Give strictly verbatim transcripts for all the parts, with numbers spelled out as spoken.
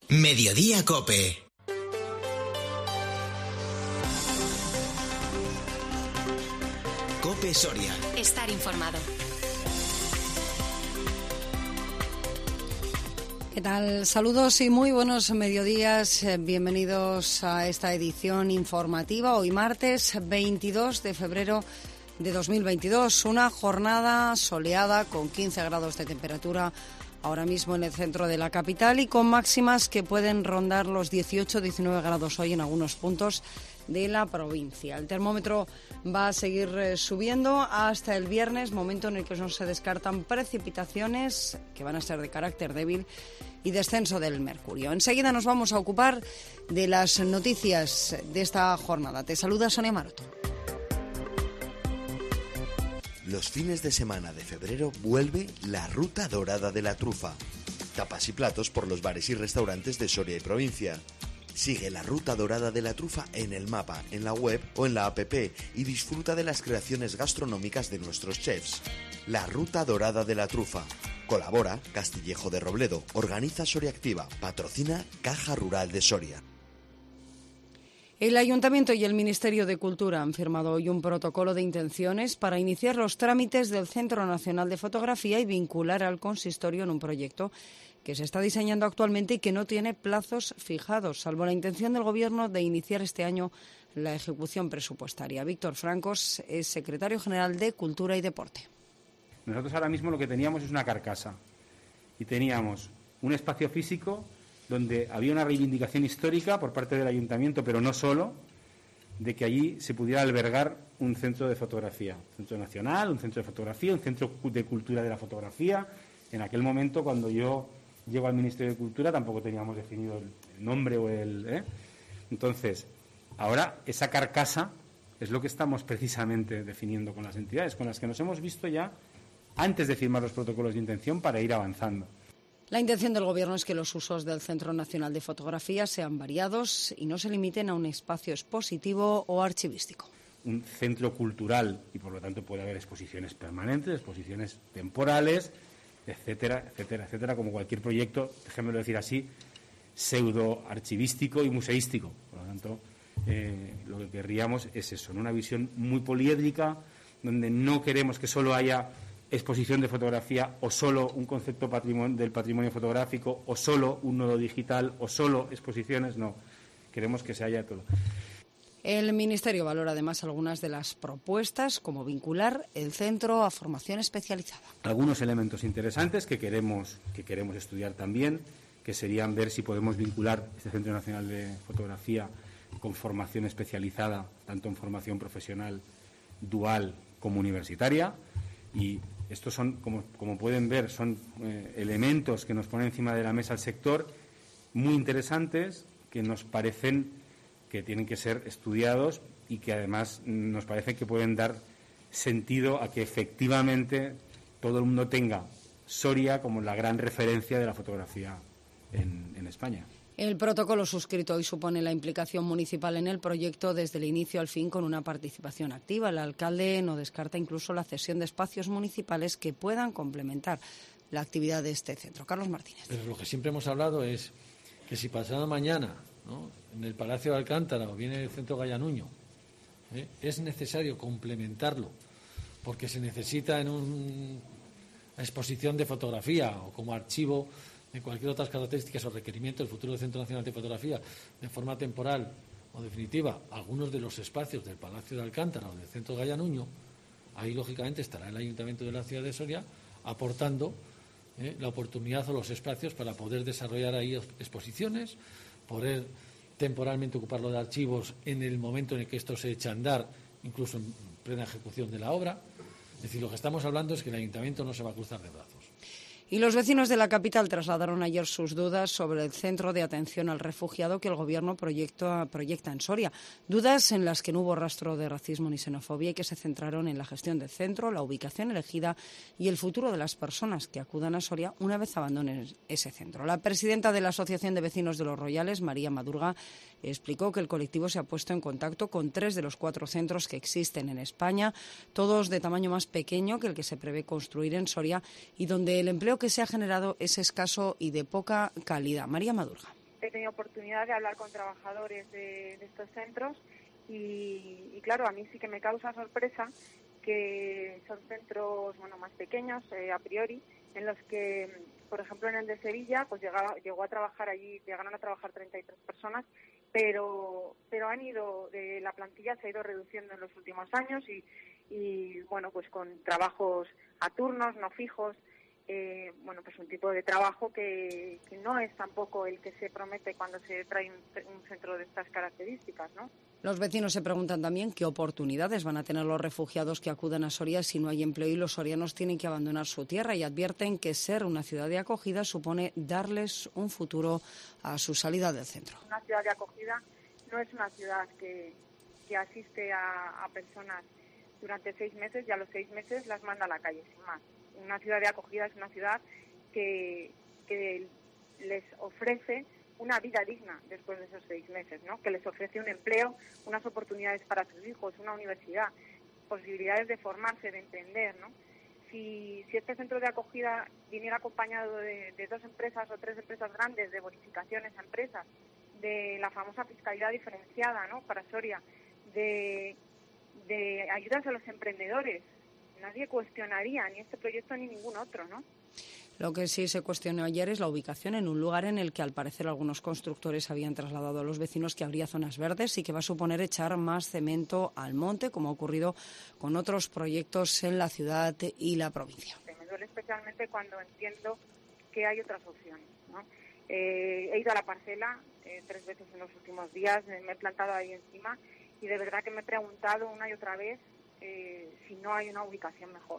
Mediodía COPE. COPE Soria. Estar informado. ¿Qué tal? Saludos y muy buenos mediodías. Bienvenidos a esta edición informativa. Hoy martes veintidós de febrero de dos mil veintidós. Una jornada soleada con quince grados de temperatura ahora mismo en el centro de la capital y con máximas que pueden rondar los dieciocho a diecinueve grados hoy en algunos puntos de la provincia. El termómetro va a seguir eh, subiendo hasta el viernes, momento en el que no se descartan precipitaciones que van a ser de carácter débil y descenso del mercurio. Enseguida nos vamos a ocupar de las noticias de esta jornada. Te saluda Sonia Maroto. Los fines de semana de febrero vuelve la Ruta Dorada de la Trufa. Tapas y platos por los bares y restaurantes de Soria y provincia. Sigue la Ruta Dorada de la Trufa en el mapa, en la web o en la app y disfruta de las creaciones gastronómicas de nuestros chefs. La Ruta Dorada de la Trufa. Colabora Castillejo de Robledo, organiza Soria Activa, patrocina Caja Rural de Soria. El Ayuntamiento y el Ministerio de Cultura han firmado hoy un protocolo de intenciones para iniciar los trámites del Centro Nacional de Fotografía y vincular al consistorio en un proyecto que se está diseñando actualmente y que no tiene plazos fijados, salvo la intención del Gobierno de iniciar este año la ejecución presupuestaria. Víctor Francos es secretario general de Cultura y Deporte. Nosotros ahora mismo lo que teníamos es una carcasa y teníamos un espacio físico donde había una reivindicación histórica por parte del Ayuntamiento, pero no solo, de que allí se pudiera albergar un centro de fotografía, un centro nacional, un centro de fotografía, un centro de cultura de la fotografía. En aquel momento, cuando yo llego al Ministerio de Cultura, tampoco teníamos definido el nombre o el... ¿eh? Entonces, ahora esa carcasa es lo que estamos precisamente definiendo con las entidades, con las que nos hemos visto ya antes de firmar los protocolos de intención para ir avanzando. La intención del Gobierno es que los usos del Centro Nacional de Fotografía sean variados y no se limiten a un espacio expositivo o archivístico. Un centro cultural y, por lo tanto, puede haber exposiciones permanentes, exposiciones temporales, etcétera, etcétera, etcétera, como cualquier proyecto, déjenmelo decir así, pseudo-archivístico y museístico. Por lo tanto, eh, lo que querríamos es eso, ¿no? Una visión muy poliédrica, donde no queremos que solo haya exposición de fotografía o solo un concepto patrimonio, del patrimonio fotográfico o solo un nodo digital o solo exposiciones, no, queremos que se haya todo. El Ministerio valora además algunas de las propuestas, como vincular el centro a formación especializada. Algunos elementos interesantes que queremos, que queremos estudiar también, que serían ver si podemos vincular este Centro Nacional de Fotografía con formación especializada, tanto en formación profesional dual como universitaria. Y estos son, como, como pueden ver, son eh, elementos que nos ponen encima de la mesa el sector, muy interesantes, que nos parecen que tienen que ser estudiados y que además nos parece que pueden dar sentido a que efectivamente todo el mundo tenga Soria como la gran referencia de la fotografía en, en España. El protocolo suscrito hoy supone la implicación municipal en el proyecto desde el inicio al fin con una participación activa. El alcalde no descarta incluso la cesión de espacios municipales que puedan complementar la actividad de este centro. Carlos Martínez. Pero lo que siempre hemos hablado es que si pasado mañana, ¿no?, en el Palacio de Alcántara o bien en el Centro Gallanuño, ¿eh?, es necesario complementarlo porque se necesita en una exposición de fotografía o como archivo de cualquier otras características o requerimientos del futuro Centro Nacional de Fotografía de forma temporal o definitiva algunos de los espacios del Palacio de Alcántara o del Centro Gallanuño, ahí lógicamente estará el Ayuntamiento de la ciudad de Soria aportando eh, la oportunidad o los espacios para poder desarrollar ahí exposiciones, poder temporalmente ocuparlo de archivos en el momento en el que esto se echa a andar, incluso en plena ejecución de la obra. Es decir, lo que estamos hablando es que el Ayuntamiento no se va a cruzar de brazos. Y los vecinos de la capital trasladaron ayer sus dudas sobre el centro de atención al refugiado que el Gobierno proyecta, proyecta en Soria. Dudas en las que no hubo rastro de racismo ni xenofobia y que se centraron en la gestión del centro, la ubicación elegida y el futuro de las personas que acudan a Soria una vez abandonen ese centro. La presidenta de la Asociación de Vecinos de Los Royales, María Madurga, explicó que el colectivo se ha puesto en contacto con tres de los cuatro centros que existen en España, todos de tamaño más pequeño que el que se prevé construir en Soria y donde el empleo que se ha generado es escaso y de poca calidad. María Madurga. tenido oportunidad de hablar con trabajadores de, de estos centros y, y claro, a mí sí que me causa sorpresa que son centros, bueno, más pequeños eh, a priori, en los que, por ejemplo, en el de Sevilla, pues llegaba, llegó a trabajar allí, llegaron a trabajar treinta y tres personas, pero pero han ido, de la plantilla se ha ido reduciendo en los últimos años y, y bueno, pues con trabajos a turnos, no fijos, eh, bueno, pues un tipo de trabajo que, que no es tampoco el que se promete cuando se trae un, un centro de estas características, ¿no? Los vecinos se preguntan también qué oportunidades van a tener los refugiados que acudan a Soria si no hay empleo y los sorianos tienen que abandonar su tierra, y advierten que ser una ciudad de acogida supone darles un futuro a su salida del centro. Una ciudad de acogida no es una ciudad que, que asiste a, a personas durante seis meses y a los seis meses las manda a la calle, sin más. Una ciudad de acogida es una ciudad que, que les ofrece una vida digna después de esos seis meses, ¿no? Que les ofrece un empleo, unas oportunidades para sus hijos, una universidad, posibilidades de formarse, de emprender, ¿no? Si, si este centro de acogida viniera acompañado de, de dos empresas o tres empresas grandes, de bonificaciones a empresas, de la famosa fiscalidad diferenciada, ¿no? Para Soria, de, de ayudas a los emprendedores, nadie cuestionaría ni este proyecto ni ningún otro, ¿no? Lo que sí se cuestionó ayer es la ubicación en un lugar en el que al parecer algunos constructores habían trasladado a los vecinos que habría zonas verdes y que va a suponer echar más cemento al monte, como ha ocurrido con otros proyectos en la ciudad y la provincia. Me duele especialmente cuando entiendo que hay otras opciones, ¿no? Eh, he ido a la parcela eh, tres veces en los últimos días, eh, me he plantado ahí encima y de verdad que me he preguntado una y otra vez eh, si no hay una ubicación mejor.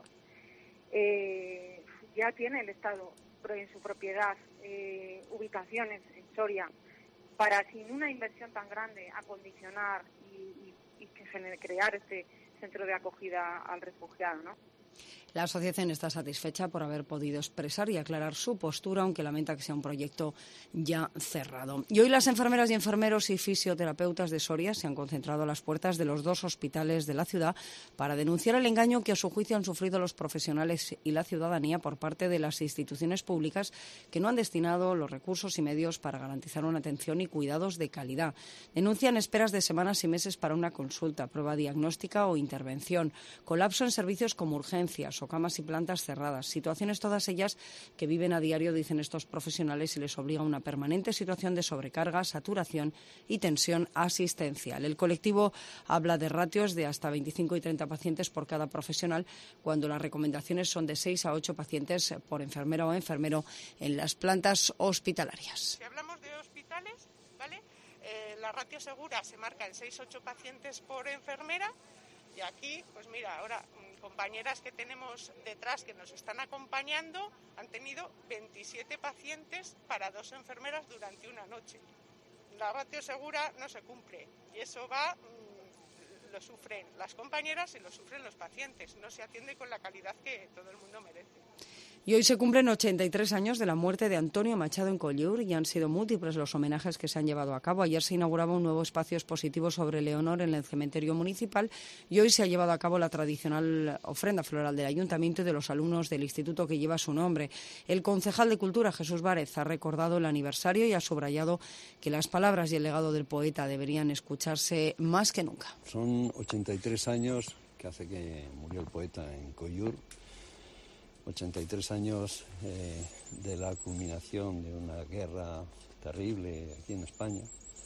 Eh, ya tiene el Estado en su propiedad eh, ubicaciones en Soria para, sin una inversión tan grande, acondicionar y, y, y que genere, crear este centro de acogida al refugiado, ¿no? La asociación está satisfecha por haber podido expresar y aclarar su postura, aunque lamenta que sea un proyecto ya cerrado. Y hoy las enfermeras y enfermeros y fisioterapeutas de Soria se han concentrado a las puertas de los dos hospitales de la ciudad para denunciar el engaño que a su juicio han sufrido los profesionales y la ciudadanía por parte de las instituciones públicas que no han destinado los recursos y medios para garantizar una atención y cuidados de calidad. Denuncian esperas de semanas y meses para una consulta, prueba diagnóstica o intervención, colapso en servicios como urgencias o camas y plantas cerradas, situaciones todas ellas que viven a diario, dicen estos profesionales, y les obliga a una permanente situación de sobrecarga, saturación y tensión asistencial. El colectivo habla de ratios de hasta veinticinco y treinta pacientes por cada profesional, cuando las recomendaciones son de seis a ocho pacientes por enfermera o enfermero en las plantas hospitalarias. Si hablamos de hospitales, ¿vale? Eh, la ratio segura se marca en seis a ocho pacientes por enfermera. Y aquí, pues mira, ahora compañeras que tenemos detrás que nos están acompañando han tenido veintisiete pacientes para dos enfermeras durante una noche. La ratio segura no se cumple y eso va, mmm, lo sufren las compañeras y lo sufren los pacientes. No se atiende con la calidad que todo el mundo merece. Y hoy se cumplen ochenta y tres años de la muerte de Antonio Machado en Collioure y han sido múltiples los homenajes que se han llevado a cabo. Ayer se inauguraba un nuevo espacio expositivo sobre Leonor en el cementerio municipal y hoy se ha llevado a cabo la tradicional ofrenda floral del ayuntamiento y de los alumnos del instituto que lleva su nombre. El concejal de Cultura, Jesús Várez, ha recordado el aniversario y ha subrayado que las palabras y el legado del poeta deberían escucharse más que nunca. Son ochenta y tres años que hace que murió el poeta en Collioure. ochenta y tres años eh, de la culminación de una guerra terrible aquí en España.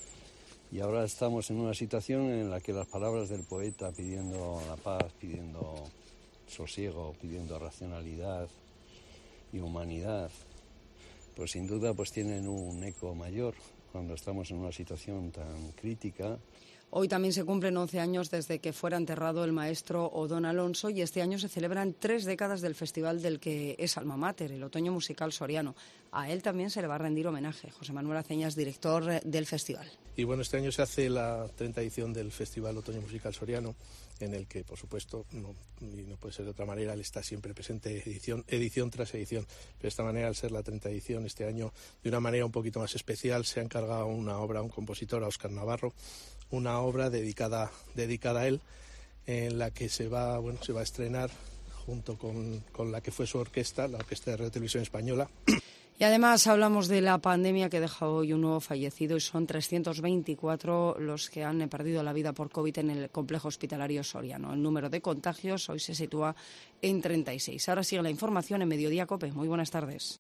Y ahora estamos en una situación en la que las palabras del poeta pidiendo la paz, pidiendo sosiego, pidiendo racionalidad y humanidad, pues sin duda pues tienen un eco mayor cuando estamos en una situación tan crítica. Hoy también se cumplen once años desde que fuera enterrado el maestro Odón Alonso y este año se celebran tres décadas del festival del que es alma mater, el Otoño Musical Soriano. A él también se le va a rendir homenaje. José Manuel Aceñas, director del festival. Y bueno, este año se hace la treinta edición del Festival Otoño Musical Soriano, en el que, por supuesto, no, y no puede ser de otra manera, él está siempre presente edición, edición tras edición. Pero de esta manera, al ser la treinta edición, este año, de una manera un poquito más especial, se ha encargado una obra a un compositor, a Óscar Navarro, una obra dedicada, dedicada a él, en la que se va, bueno, se va a estrenar junto con, con la que fue su orquesta, la Orquesta de Radio Televisión Española. Y además hablamos de la pandemia que deja hoy un nuevo fallecido y son trescientos veinticuatro los que han perdido la vida por COVID en el complejo hospitalario soriano. El número de contagios hoy se sitúa en treinta y seis. Ahora sigue la información en Mediodía COPE. Muy buenas tardes.